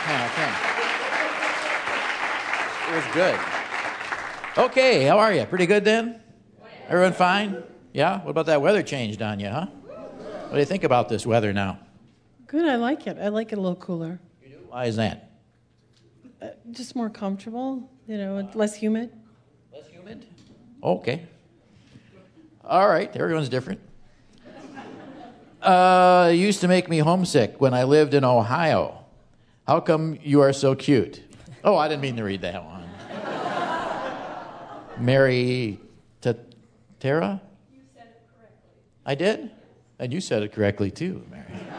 It was good. Okay, how are you? Pretty good then? Everyone fine? Yeah? What about that weather changed on you, huh? What do you think about this weather now? Good, I like it. I like it a little cooler. You do? Why is that? Just more comfortable, less humid. Less humid? Okay. All right, everyone's different. It used to make me homesick when I lived in Ohio. How come you are so cute? Oh, I didn't mean to read that one. Mary Tara? You said it correctly. I did? And you said it correctly too, Mary.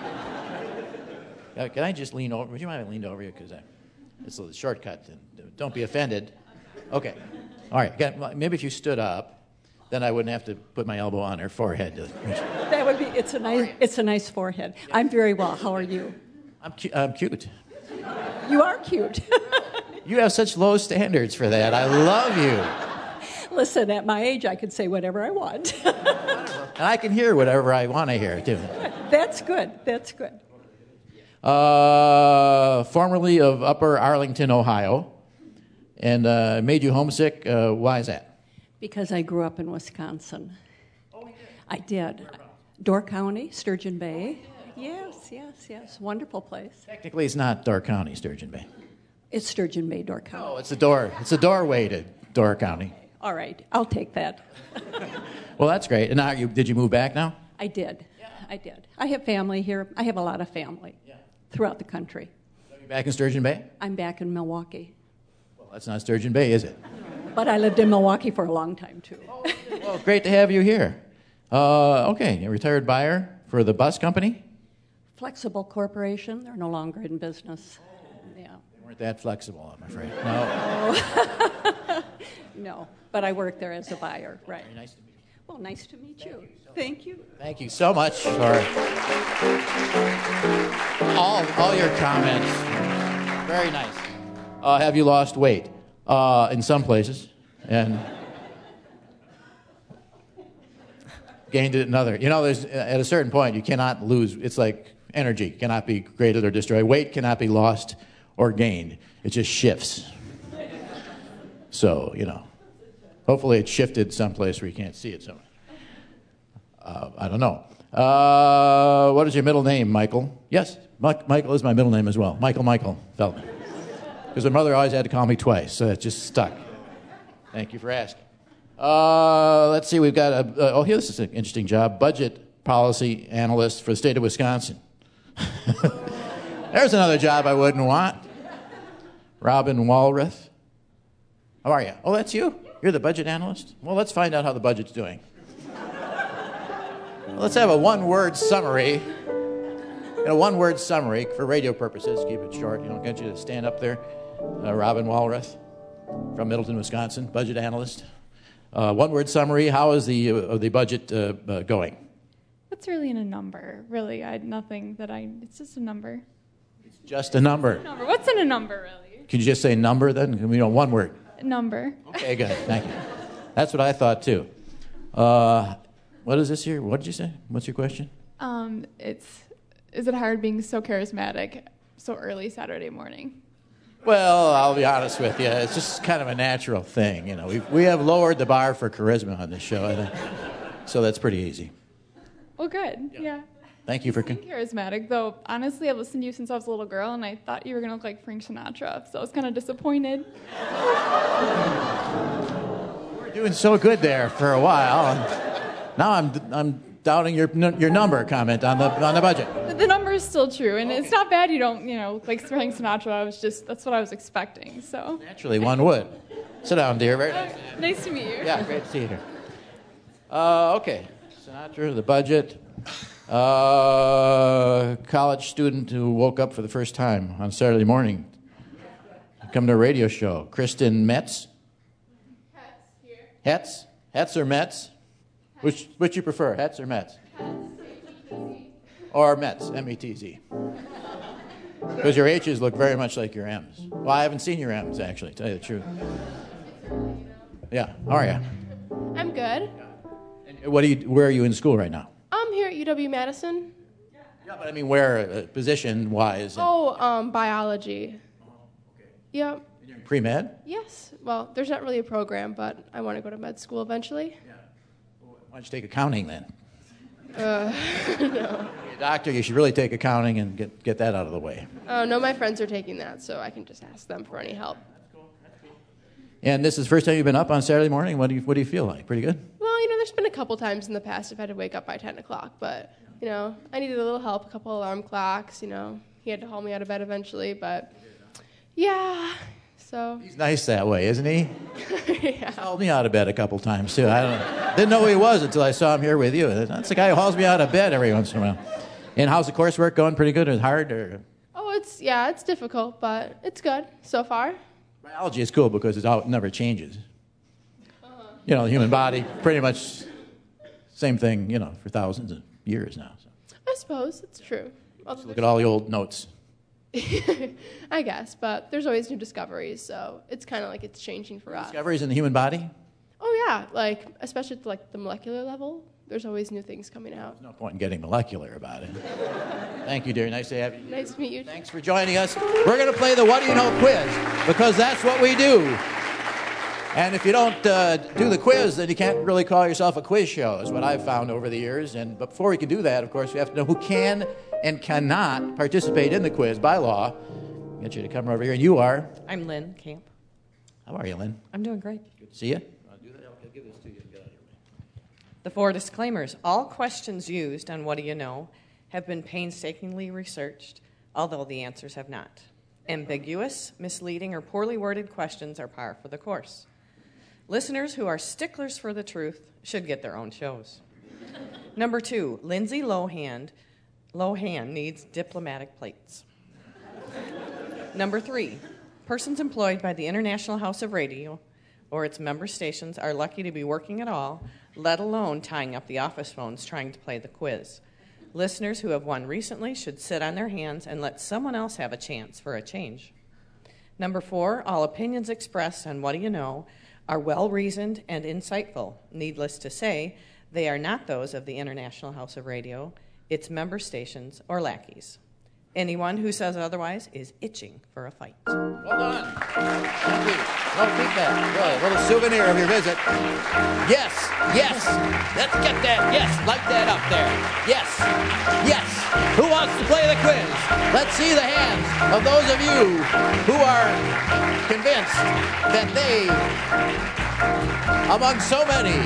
Can I just lean over? Would you mind if I leaned over you? Because it's a shortcut. Don't be offended. Okay. All right. Maybe if you stood up, then I wouldn't have to put my elbow on her forehead. That would be. It's a nice forehead. I'm very well. How are you? I'm cute. You are cute. You have such low standards for that. I love you. Listen, at my age, I can say whatever I want. And I can hear whatever I want to hear, too. That's good. That's good. Formerly of Upper Arlington, Ohio. And made you homesick. Why is that? Because I grew up in Wisconsin. Oh, you did? I did. Door County, Sturgeon Bay. Yes. Wonderful place. Technically, it's not Door County, Sturgeon Bay. It's Sturgeon Bay, Door County. Oh, it's the door. It's the doorway to Door County. All right, I'll take that. Well, that's great. And now, did you move back now? I did. Yeah. I did. I have family here. I have a lot of family throughout the country. Are you back in Sturgeon Bay? I'm back in Milwaukee. Well, that's not Sturgeon Bay, is it? But I lived in Milwaukee for a long time, too. Well, great to have you here. Okay, a retired buyer for the bus company? Flexible Corporation. They're no longer in business. Yeah. They weren't that flexible, I'm afraid. No. No, but I work there as a buyer, right. Very nice to meet you. Well, nice to meet you. Thank you. Thank you so much for all your comments. Very nice. Have you lost weight? In some places. And gained it in other. There's at a certain point, you cannot lose. It's like energy cannot be created or destroyed. Weight cannot be lost or gained. It just shifts. So, hopefully it shifted someplace where you can't see it so much. I don't know. What is your middle name, Michael? Yes, Michael is my middle name as well. Michael Feldman. Because my mother always had to call me twice, so it just stuck. Thank you for asking. Let's see, we've got this is an interesting job. Budget policy analyst for the state of Wisconsin. There's another job I wouldn't want. Robin Walrath. How are you? Oh, that's you? You're the budget analyst? Well, let's find out how the budget's doing. Let's have a one-word summary. A one-word summary for radio purposes. Keep it short. Get you to stand up there. Robin Walrath from Middleton, Wisconsin, budget analyst. One-word summary. How is the budget going? What's really in a number? Really, it's just a number. It's just a number. What's in a number, really? Can you just say number then? One word. Number. Okay, good. Thank you. That's what I thought too. What is this here? What did you say? What's your question? Is it hard being so charismatic so early Saturday morning? Well, I'll be honest with you. It's just kind of a natural thing. We have lowered the bar for charisma on this show, I think. So that's pretty easy. Well, good. Yeah. Thank you for... charismatic, though. Honestly, I've listened to you since I was a little girl, and I thought you were going to look like Frank Sinatra, so I was kind of disappointed. We're doing so good there for a while. And now I'm doubting your number comment on the budget. The number is still true, and It's not bad you don't, like Frank Sinatra. That's what I was expecting, so. Naturally, one would. Sit down, dear. Very nice. Nice to meet you. Yeah, great to see you here. Okay. Sinatra, the budget. College student who woke up for the first time on Saturday morning. Come to a radio show. Kristen Metz. Hetz here. Hetz? Hetz or Metz? Which you prefer, Hetz or Metz? Hetz. Or Metz, M-E-T-Z. Because your H's look very much like your M's. Well, I haven't seen your M's, actually, to tell you the truth. Yeah, how are you? I'm good. And where are you in school right now? I'm here at UW-Madison. Yeah, but I mean, where position-wise? Biology. Yep. You're in pre-med? Yes. Well, there's not really a program, but I want to go to med school eventually. Yeah. Why don't you take accounting then? No. You're a doctor, you should really take accounting and get that out of the way. No, my friends are taking that, so I can just ask them for any help. And this is the first time you've been up on Saturday morning? What do you feel like? Pretty good? Well, there's been a couple times in the past I've had to wake up by 10 o'clock, but, I needed a little help, a couple alarm clocks, He had to haul me out of bed eventually, but, yeah, so. He's nice that way, isn't he? Yeah. He's hauled me out of bed a couple times, too. Didn't know who he was until I saw him here with you. That's the guy who hauls me out of bed every once in a while. And how's the coursework going? Pretty good or hard? Or? Oh, it's difficult, but it's good so far. Biology is cool because it never changes. The human body, pretty much same thing, for thousands of years now. So. I suppose it's true. Just look at all the old notes. I guess, but there's always new discoveries, so it's kind of like it's changing for us. Discoveries in the human body? Oh yeah, especially at the molecular level, there's always new things coming out. There's no point in getting molecular about it. Thank you, dear. Nice to have you. Nice to meet you. Thanks for joining us. We're going to play the What Do You Know quiz because that's what we do. And if you don't do the quiz, then you can't really call yourself a quiz show, is what I've found over the years. But before we can do that, of course, we have to know who can and cannot participate in the quiz by law. I'll get you to come over here. And you are? I'm Lynn Camp. How are you, Lynn? I'm doing great. Good to see you. I'll do that. I'll give this to you and get out of your way. The 4 disclaimers. All questions used on What Do You Know have been painstakingly researched, although the answers have not. Ambiguous, misleading, or poorly worded questions are par for the course. Listeners who are sticklers for the truth should get their own shows. Number 2, Lindsay Lohan needs diplomatic plates. Number 3, persons employed by the International House of Radio or its member stations are lucky to be working at all, let alone tying up the office phones trying to play the quiz. Listeners who have won recently should sit on their hands and let someone else have a chance for a change. Number 4, all opinions expressed on What Do You Know are well-reasoned and insightful. Needless to say, they are not those of the International House of Radio, its member stations, or lackeys. Anyone who says otherwise is itching for a fight. Well done. Thank you. Well, keep that. Good. A little souvenir of your visit. Yes. Yes. Let's get that. Yes. Light that up there. Yes. Yes. Who wants to play the quiz? Let's see the hands of those of you who are convinced that they, among so many,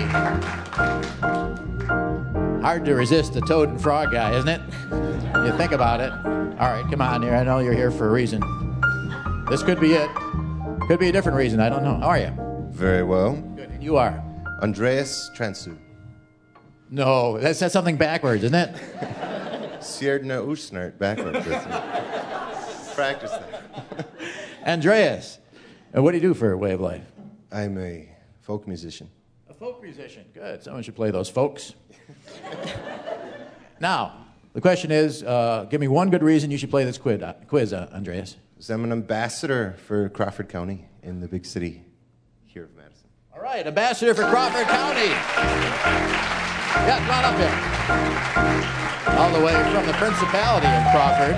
hard to resist the toad and frog guy, isn't it? You think about it. All right, come on here. I know you're here for a reason. This could be it. Could be a different reason. I don't know. How are you? Very well. Good. And you are? Andreas Transu. No, that says something backwards, isn't it? Sierdna Usnert backwards. Practice that. Andreas, what do you do for a way of life? I'm a folk musician. A folk musician. Good. Someone should play those folks. Now, the question is, give me one good reason you should play this quiz, Andreas. So I'm an ambassador for Crawford County in the big city here of Madison. All right, ambassador for Crawford County. Yeah, come on up here. All the way from the Principality of Crawford.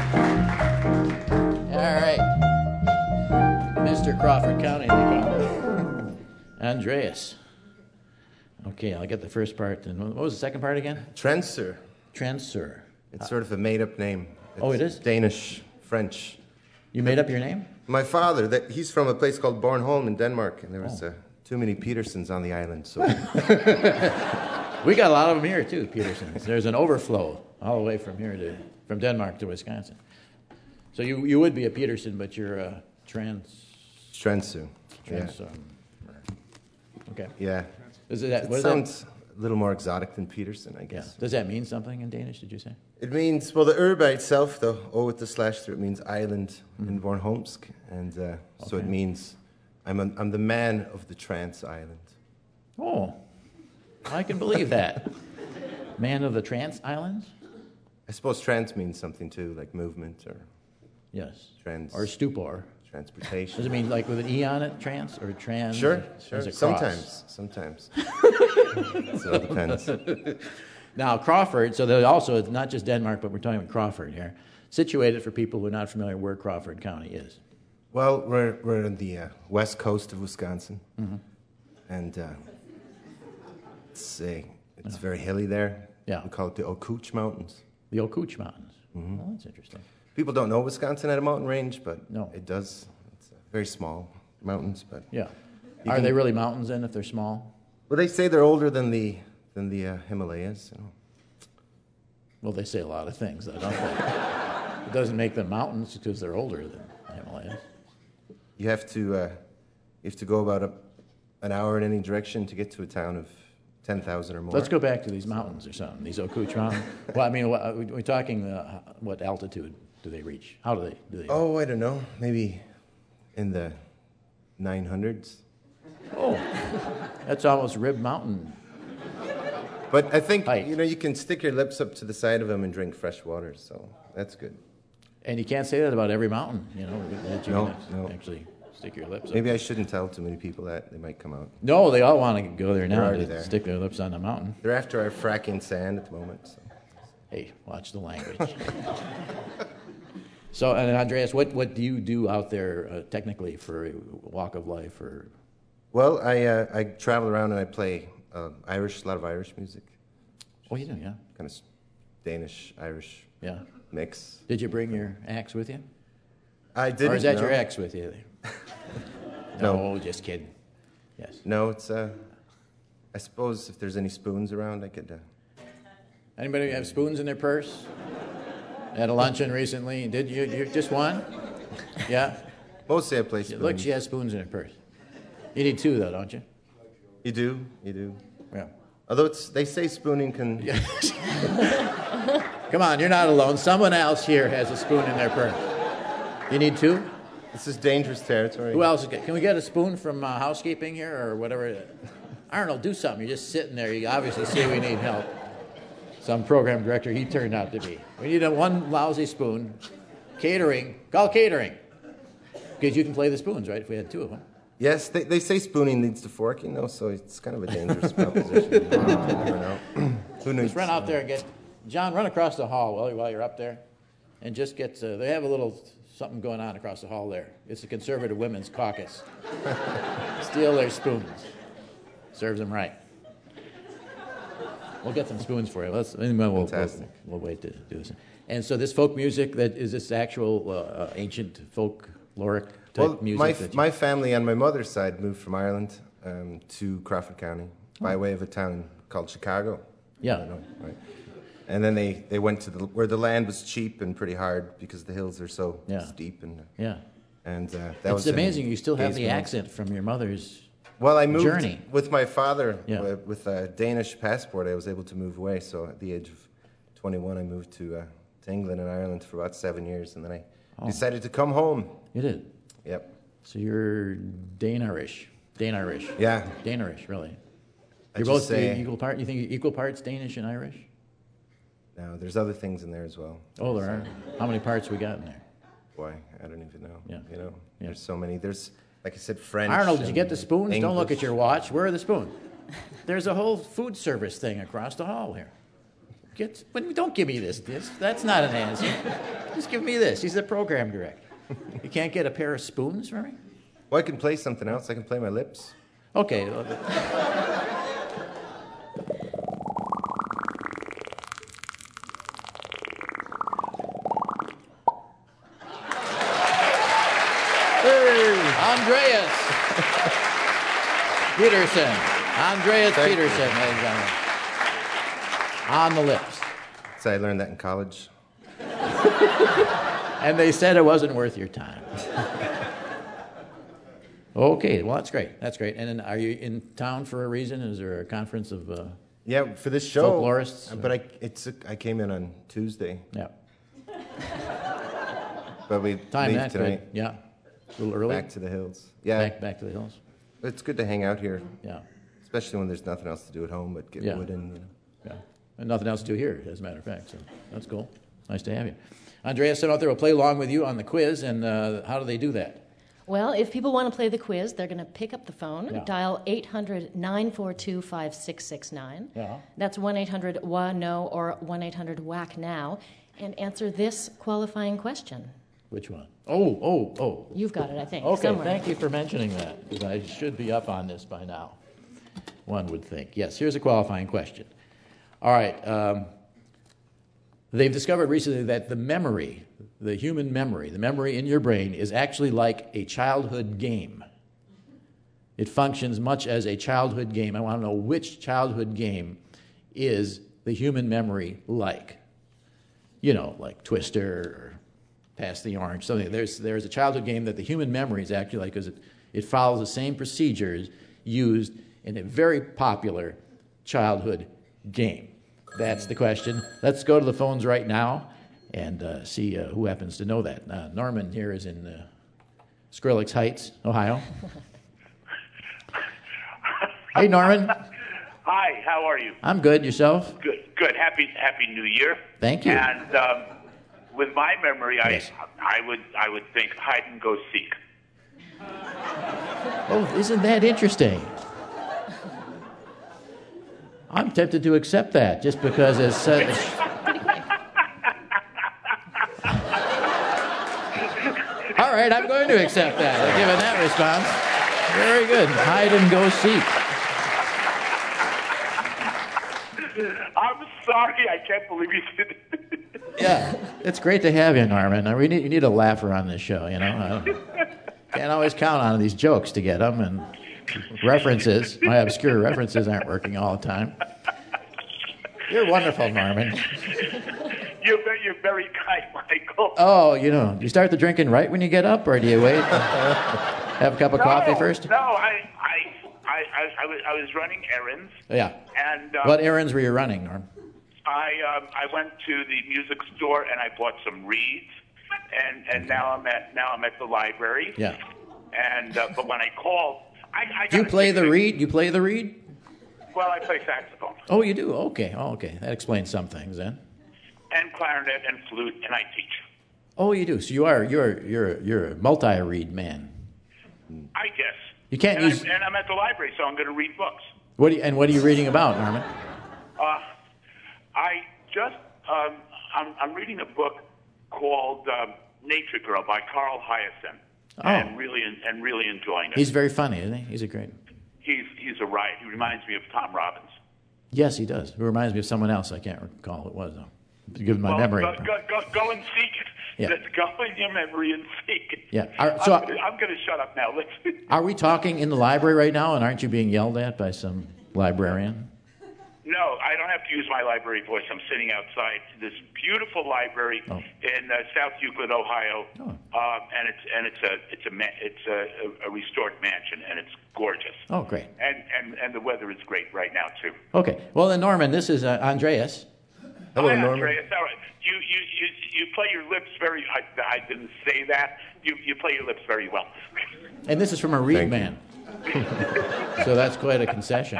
All right. Mr. Crawford County, they call him. Andreas. Okay, I'll get the first part. And what was the second part again? Trenser. Trenser. It's sort of a made-up name. Oh, it is? Danish, French. You made up your name? My father, he's from a place called Bornholm in Denmark, and there was too many Petersons on the island, so... We got a lot of them here, too, Petersons. There's an overflow all the way from here from Denmark to Wisconsin. So you would be a Peterson, but you're a Trensu. Yeah. Okay. Yeah. It sounds a little more exotic than Peterson, I guess. Yeah. Does that mean something in Danish, did you say? It means, well, the by itself, though, O with the slash through, it means island in Bornholmsk. And so it means I'm the man of the trans island. Oh, I can believe that. Man of the trans islands? I suppose trans means something, too, like movement or... Yes. Trans. Or stupor. Transportation. Does it mean like with an E on it, trans, or trans? Sure. Sometimes. So it depends. Now, Crawford, so there's also, it's not just Denmark, but we're talking about Crawford here. Situated for people who are not familiar where Crawford County is. Well, we're on the west coast of Wisconsin, and it's very hilly there. Yeah. We call it the Okooch Mountains. The Okooch Mountains. Well, that's interesting. People don't know Wisconsin had a mountain range, but No. it does. It's very small mountains, but Yeah. Are they really mountains then if they're small? well, they say they're older than the Himalayas. You know. Well, they say a lot of things, though, don't they? It doesn't make them mountains because they're older than the Himalayas. You have to go about an hour in any direction to get to a town of 10,000 or more. Let's go back to these mountains or something, these Okooch Mountains. Well, I mean, we're talking what altitude do they reach? How do they? Oh, I don't know. Maybe in the 900s. Oh, that's almost Rib Mountain. But I think, Height. you can stick your lips up to the side of them and drink fresh water, so that's good. And you can't say that about every mountain, that you No, can no. actually stick your lips up. Maybe I shouldn't tell too many people that. They might come out. No, they all want to go there now already to there. stick their lips on the mountain. They're after our fracking sand at the moment. So. Hey, watch the language. So, and Andreas, what do you do out there technically for a walk of life? Or Well, I travel around and I play a lot of Irish music, oh, you do, yeah, kind of Danish-Irish yeah. mix. Did you bring your axe with you, I didn't. or is that no. your ex with you? No, just kidding. Yes. No, it's. I suppose if there's any spoons around, I could. Anybody have spoons in their purse? At a luncheon recently, did you just one? Yeah. Mostly I play spoons. Look, she has spoons in her purse. You need two though, don't you? You do. Yeah. Although they say spooning can. Come on, you're not alone. Someone else here has a spoon in their purse. You need two? This is dangerous territory. Who else? Can we get a spoon from housekeeping here or whatever? Arnold, do something. You're just sitting there. You obviously see we need help. Some program director he turned out to be. We need one lousy spoon. Catering. Call catering. Because you can play the spoons, right, if we had two of them. Yes, they say spooning leads to forking, though, so it's kind of a dangerous proposition. You never know. Who knows? Just run out there and get... John, run across the hall while you're up there. And just get... they have a little something going on across the hall there. It's the Conservative Women's Caucus. Steal their spoons. Serves them right. We'll get some spoons for you. Fantastic. We'll wait to do this. And so this folk music, is this actual ancient folkloric type music? My family on my mother's side moved from Ireland to Crawford County by way of a town called Chicago. Yeah. I don't know, right? And then they went to where the land was cheap and pretty hard because the hills are so steep. Yeah. And that It's was in amazing. You still have the Hayes Mills. accent from your mother's... Well, I moved journey. with my father Yeah. with a Danish passport. I was able to move away. So at the age of 21, I moved to England and Ireland for about 7 years, and then I decided to come home. You did? Yep. So you're Dane-Irish. Yeah. Dane-Irish, really. I You're just both say- equal part. You think equal parts Danish and Irish? No, there's other things in there as well. Oh, there are. How many parts we got in there? Boy, I don't even know. Yeah. You know, Yeah. there's so many. There's, like I said, French. Arnold, did you get the and spoons? Don't look English. at your watch. Where are the spoons? There's a whole food service thing across the hall here. Don't give me this. That's not an answer. Just give me this. He's the program director. You can't get a pair of spoons for me? Well, I can play something else. I can play my lips. Okay. Andreas Peterson. Andreas Thank you. Peterson, ladies and gentlemen. On the lips. So I learned that in college. And they said it wasn't worth your time. Okay, well, that's great. That's great. And then are you in town for a reason? Is there a conference of... Yeah, for this show. Folklorists? But I came in on Tuesday, yeah. but we Time leave that tonight. good. Yeah. A little early. Back to the hills. Yeah, Back to the hills. it's good to hang out here, Yeah. especially when there's nothing else to do at home but get Yeah. wood in. Yeah. And nothing else to do here, as a matter of fact. So that's cool. Nice to have you. Andreas, sit out there. We'll play along with you on the quiz. And how do they do that? Well, if people want to play the quiz, they're going to pick up the phone, Yeah. dial 800-942-5669. Yeah. That's 1-800-WA-NO or 1-800-WAC-NOW, and answer this qualifying question. Which one? Oh. You've got it, I think, Okay, somewhere. thank you for mentioning that, because I should be up on this by now, one would think. Yes, here's a qualifying question. All right, they've discovered recently that the memory, the human memory, the memory in your brain is actually like a childhood game. It functions much as a childhood game. I want to know which childhood game is the human memory like. You know, like Twister or Pass the Orange, something. There's a childhood game that the human memory is actually like, because it follows the same procedures used in a very popular childhood game. That's the question. Let's go to the phones right now and see who happens to know that. Norman here is in Skrillex Heights, Ohio. Hey, Norman. Hi, how are you? I'm good. Yourself? Good. Happy New Year. Thank you. And with my memory, Yes. I would think hide and go seek. Oh, isn't that interesting? I'm tempted to accept that just because it's such. All right, I'm going to accept that. Given that response, very good. Hide and go seek. I'm sorry, I can't believe you did it. Yeah, it's great to have you, Norman. You need a laugher on this show, you know. Can't always count on these jokes to get them, and references, my obscure references aren't working all the time. You're wonderful, Norman. You're very kind, Michael. Oh, you know, do you start the drinking right when you get up, or do you wait? Have a cup of coffee first? No, I was running errands. Yeah. And What errands were you running, Norm? I went to the music store and I bought some reeds, and now I'm at the library. Yeah. And but when I called, I Do you play the reed? You play the reed? Well, I play saxophone Oh, you do? Okay. Oh, okay. That explains some things then. and clarinet and flute, and I teach. Oh, you do. So you're a multi-reed man. I guess. You can't and use. I'm at the library, so I'm going to read books. What are you reading about, Norman? I just I'm reading a book called Nature Girl by Carl Hyacin, Oh. and really enjoying it. He's very funny, isn't he? He's a great. He's a riot. He reminds me of Tom Robbins. Yes, he does. It reminds me of someone else. I can't recall who it was, though. Given my memory. Go and seek it. Yeah. Just go in your memory and seek it. Yeah. I'm going to shut up now. Listen. Are we talking in the library right now, and aren't you being yelled at by some librarian? No, I don't have to use my library voice. I'm sitting outside this beautiful library in South Euclid, Ohio, and it's a restored mansion, and it's gorgeous. Oh, great. And the weather is great right now too. Okay. Well, then, Norman, this is Andreas. Hello, Hi, Norman. Andreas. All right. You play your lips very. I didn't say that. You play your lips very well. And this is from a reed man. So that's quite a concession.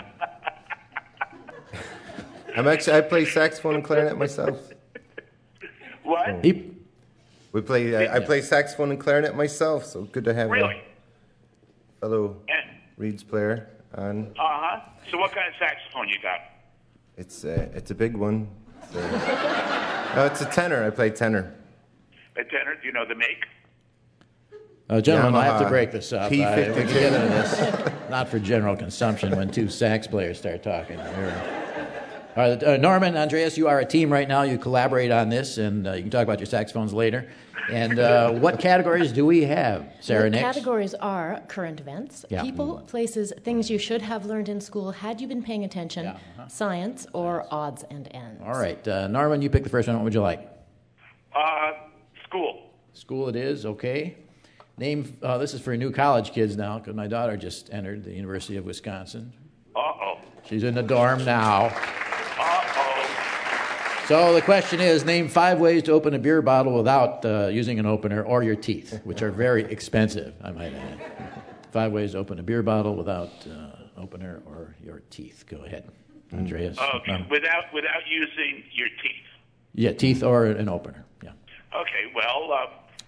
I play saxophone and clarinet myself. What? I play saxophone and clarinet myself, so good to have Really? a fellow reeds player on. So what kind of saxophone you got? It's a big one. It's a tenor. I play tenor. A tenor? Do you know the make? Gentlemen, I have to Yamaha break this up. We P52. can get into this. Not for general consumption when two sax players start talking. All right, Norman, Andreas, you are a team right now. You collaborate on this, and you can talk about your saxophones later. And what categories do we have, Sarah The Nix? categories are current events, Yeah. people, places, things you should have learned in school had you been paying attention, Yeah. science, or odds and ends. All right, Norman, you pick the first one. What would you like? School. School it is, okay. Name, this is for new college kids now, because my daughter just entered the University of Wisconsin. Uh-oh. She's in the dorm now. Uh-oh. So the question is, name 5 ways to open a beer bottle without using an opener or your teeth, which are very expensive, I might add. 5 ways to open a beer bottle without opener or your teeth. Go ahead, Andreas. Okay. Without using your teeth. Yeah, teeth or an opener. Yeah. Okay. Well,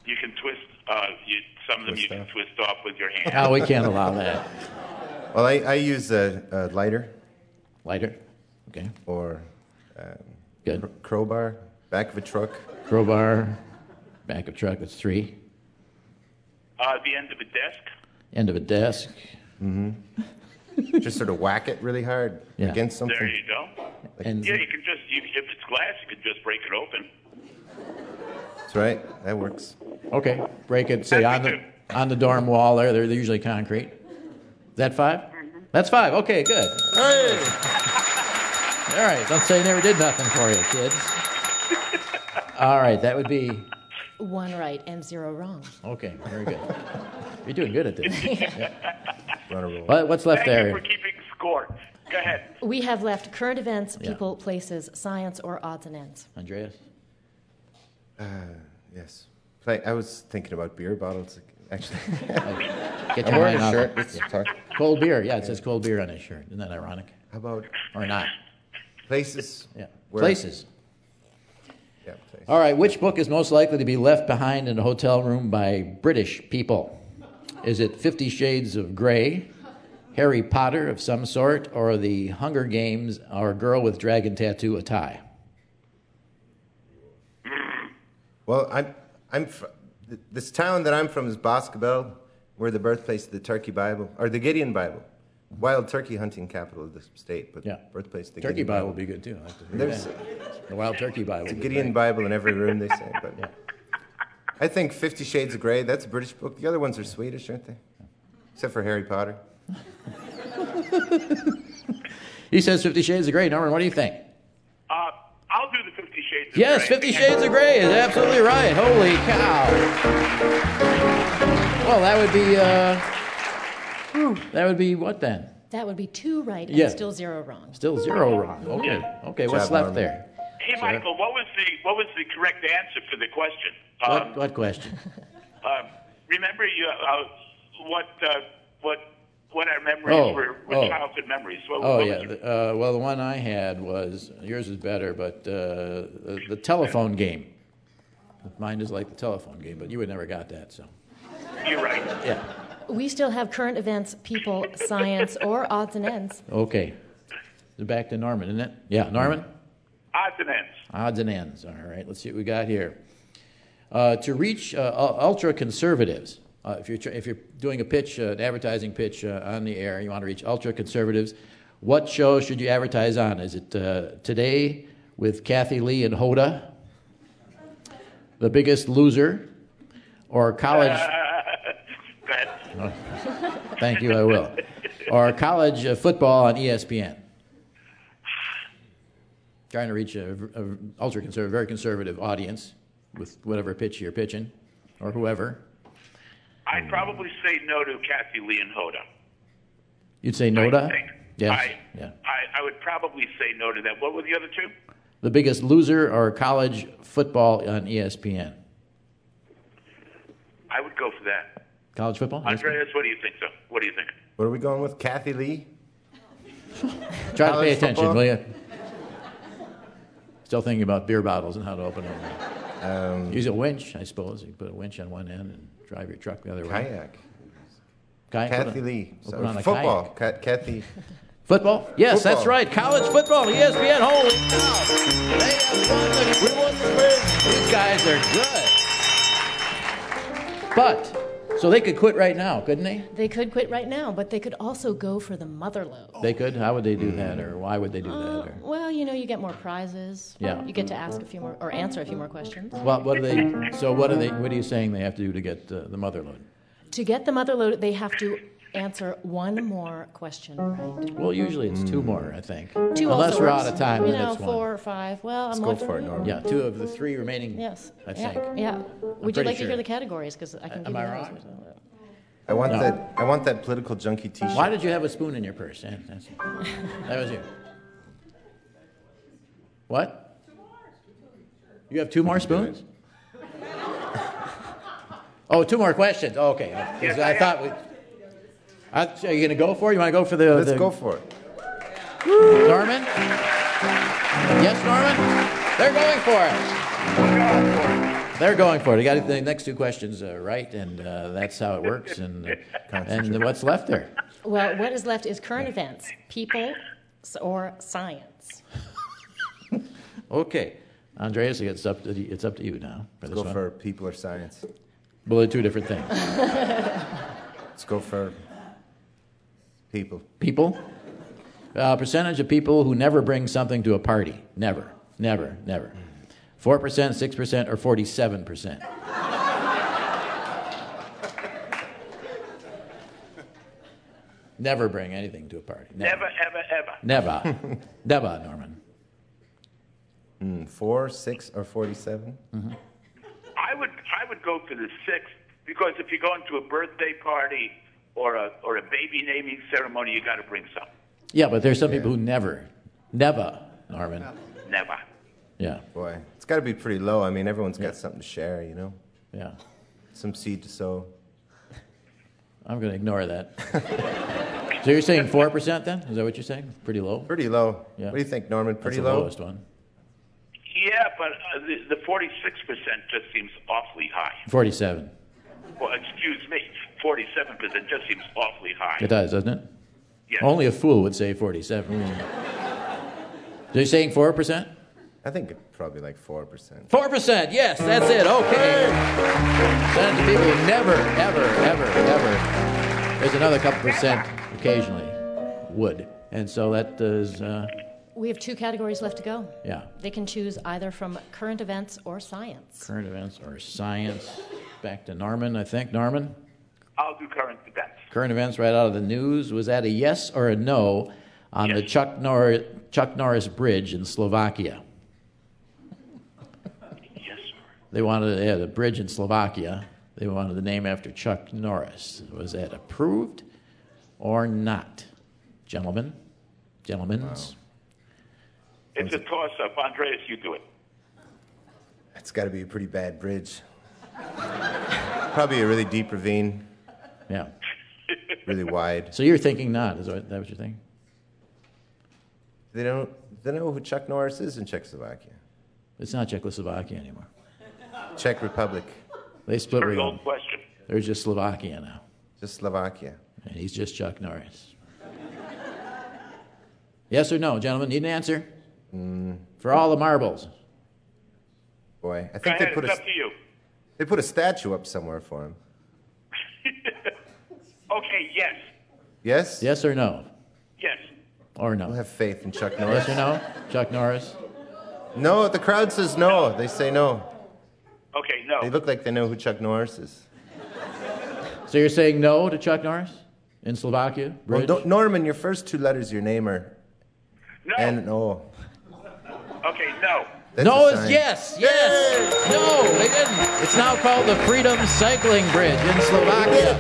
You can twist. Some of them you can twist off with your hand. No, we can't allow that. Well, I use a lighter. Lighter? Okay. Or Good. Crowbar, back of a truck. Crowbar, back of truck, that's 3. The end of a desk. End of a desk. Mm-hmm. Just sort of whack it really hard against something. There you go. And yeah, you can just, if it's glass, you can just break it open. That's right. That works. Okay. Break it, say, on the dorm wall there. They're usually concrete. Is that 5? Mm-hmm. That's 5. Okay, good. Hey. All right. Don't say never did nothing for you, kids. All right. That would be 1 right and 0 wrong. Okay, very good. You're doing good at this. Yeah. What's Thank left there? you for keeping score. Go ahead. We have left current events, people, places, science, or odds and ends. Andreas? Yes. I was thinking about beer bottles, actually. Get I'm your wearing mind a off shirt. Let's talk. Cold beer. Yeah, it says cold beer on his shirt. Isn't that ironic? How about Or not? places? Yeah. Where- Places. Yeah, places. All right, which book is most likely to be left behind in a hotel room by British people? Is it 50 Shades of Grey, Harry Potter of some sort, or The Hunger Games, or Girl with Dragon Tattoo, a Tie? Well, this town that I'm from is Boscobel. We're the birthplace of the Turkey Bible, or the Gideon Bible. Wild turkey hunting capital of the state, but birthplace of the Turkey Gideon Bible would be good, too. I like to hear There's that. The Wild Turkey Bible. It's a would be Gideon great. Bible in every room, they say. But I think 50 Shades of Grey, that's a British book. The other ones are Swedish, aren't they? Except for Harry Potter. He says 50 Shades of Grey. Norman, what do you think? I'll do the 50 Shades of Yes, Grey. 50 Shades of Grey is absolutely right. Holy cow. Well, that would be what then? That would be 2 right and Yeah. still 0 wrong. Still 0 wrong. Okay. Okay, what's Job, left Norman. there? Hey, Michael, what was the correct answer for the question? What question? Remember what our memories were childhood memories. What was it? Well, the one I had was, yours is better, but the telephone game. Mine is like the telephone game, but you would never got that, so. You're right. Yeah. We still have current events, people, science, or odds and ends. Okay. Back to Norman, isn't it? Yeah, Norman? Odds and ends. Odds and ends. All right, let's see what we got here. To reach ultra-conservatives, if you're doing a pitch, an advertising pitch on the air, you want to reach ultra-conservatives, what show should you advertise on? Is it Today with Kathy Lee and Hoda? The Biggest Loser? Or College... Go ahead. Thank you, I will. Or college football on ESPN. Trying to reach a ultra-conservative, very conservative audience with whatever pitch you're pitching, or whoever. I'd probably say no to Kathy Lee and Hoda. You'd say no to? I think. Yes. I would probably say no to that. What were the other two? The Biggest Loser or college football on ESPN? I would go for that. College football? Andreas, what do you think, though? What do you think? What are we going with? Kathy Lee? Try to pay College attention, football? will you? Still thinking about beer bottles and how to open them. Use a winch, I suppose. You put a winch on one end and drive your truck the other way. Kayak. Kayak? Kathy Lee. We'll Sorry. put on a Football. kayak. Kathy. Football? Yes, Football. that's right. College football, ESPN. Holy cow. They have won we won the quiz. These guys are good. But, so they could quit right now, couldn't they? They could quit right now, but they could also go for the mother load. They could? How would they do that, or why would they do that? Or? Well, you get more prizes. Yeah. You get to ask a few more, or answer a few more questions. Well, what are you saying they have to do to get the mother load? To get the mother load, they have to answer one more question right. Well, usually it's 2 more, I think. 2 Unless also we're works. out of time, then it's 1. 4 or 5. Well, Let's I'm go looking for it, Norman. Yeah, 2 of the 3 remaining, Yes. I think. Yeah. Would you pretty like to sure. hear the categories? Because I can give Am you I those. wrong? I want No. that. I want that political junkie T-shirt. Why did you have a spoon in your purse? That was you. What? You have 2 more spoons? Oh, 2 more questions. Oh, okay. I thought we... Are you going to go for it? You want to go for the... Let's go for it. Norman? Yes, Norman? They're going for it. They're going for it. They got the next two questions right, and that's how it works. And what's left there? Well, what is left is current events, people, or science. Okay, Andreas, it's up to you now. Let's go for people or science. Well, they're two different things. Let's go for people. People? Percentage of people who never bring something to a party. Never. 4%, 6%, or 47%. Never bring anything to a party. Never, ever, ever. Never, Norman. 4, 6, or 47? Mm-hmm. I would go for the 6, because if you're going to a birthday party or a baby naming ceremony, you got to bring something. Yeah, but there's some people who never, Norman. Never. Yeah. Boy, it's got to be pretty low. I mean, everyone's got something to share, you know? Yeah. Some seed to sow. I'm going to ignore that. So you're saying 4% then? Is that what you're saying? Pretty low? Pretty low. Yeah. What do you think, Norman? Pretty That's the low? lowest one. Yeah, but the 46% just seems awfully high. 47. Well, excuse me, 47% just seems awfully high. It does, doesn't it? Yes. Only a fool would say 47. So you're saying 4%? I think probably like 4%. 4%, yes, that's it. Okay. Percentage of people who never, ever. There's another couple percent occasionally would. And so that is... We have 2 categories left to go. Yeah. They can choose either from current events or science. Current events or science. Back to Norman, I think. Norman? I'll do current events. Current events right out of the news. Was that a yes or a no on the Chuck Norris Bridge in Slovakia? Yes, sir. They had a bridge in Slovakia. They wanted the name after Chuck Norris. Was that approved or not? Gentlemen? Wow. It's a toss-up. Andreas, you do it. It's got to be a pretty bad bridge. Probably a really deep ravine. Yeah. Really wide. So you're thinking not. Is that what you're thinking? They don't know who Chuck Norris is in Czechoslovakia. It's not Czechoslovakia anymore. Czech Republic. They split. Very old question. There's just Slovakia now. Just Slovakia. And he's just Chuck Norris. Yes or no, gentlemen? Need an answer? For all the marbles. Boy, I think it's up to you. They put a statue up somewhere for him. Okay, yes. Yes? Yes or no? Yes. Or no? We'll have faith in Chuck Norris. Yes or no? Chuck Norris? No, the crowd says no. They say no. Okay, no. They look like they know who Chuck Norris is. So you're saying no to Chuck Norris in Slovakia? Well, Norman, your first 2 letters of your name are No. N-O. Okay, no. That's no a is sign. yes. No, they didn't. It's now called the Freedom Cycling Bridge in Slovakia.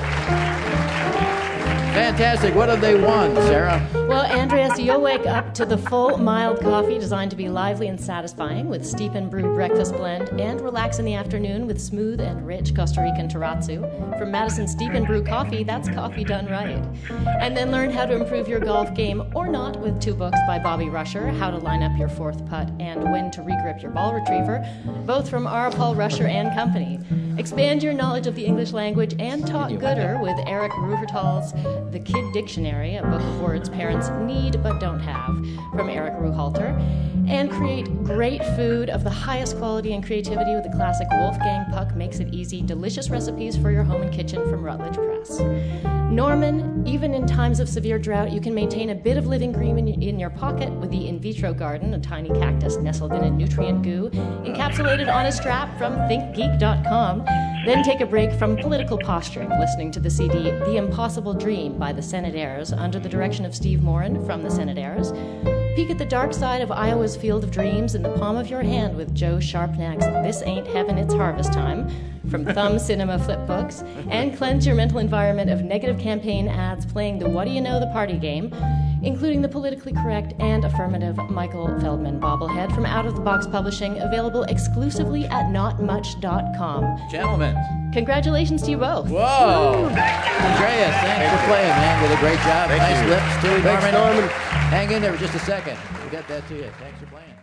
Fantastic. What have they won, Sarah? Well, Andreas, you'll wake up to the full mild coffee designed to be lively and satisfying with steep and brewed breakfast blend, and relax in the afternoon with smooth and rich Costa Rican terrazzo. From Madison Steep and Brew Coffee, that's coffee done right. And then learn how to improve your golf game or not with 2 books by Bobby Rusher, How to Line Up Your 4th Putt and When to Regrip Your Ball Retriever, both from R. Paul Rusher and Company. Expand your knowledge of the English language and talk gooder with Eric Ruhertal's The Kid Dictionary, a book of words parents need but don't have, from Eric Ruhalter. And create great food of the highest quality and creativity with the classic Wolfgang Puck Makes It Easy, delicious recipes for your home and kitchen from Rutledge Press. Norman, even in times of severe drought, you can maintain a bit of living green in your pocket with the In Vitro Garden, a tiny cactus nestled in a nutrient goo, encapsulated on a strap from thinkgeek.com. Then take a break from political posturing, listening to the CD The Impossible Dream by the Senate Heirs under the direction of Steve Morin from the Senate Heirs. Peek at the dark side of Iowa's Field of Dreams in the palm of your hand with Joe Sharpnack's This Ain't Heaven, It's Harvest Time from Thumb Cinema Flipbooks, and cleanse your mental environment of negative campaign ads playing the What Do You Know the Party game, including the politically correct and affirmative Michael Feldman bobblehead from Out of the Box Publishing, available exclusively at notmuch.com. Gentlemen. Congratulations to you both. Whoa. Andreas, thanks for playing, man. Did a great job. Thank nice you. lips, too, Thanks, Norman. Hang in there for just a second. We'll get that to you. Thanks for playing.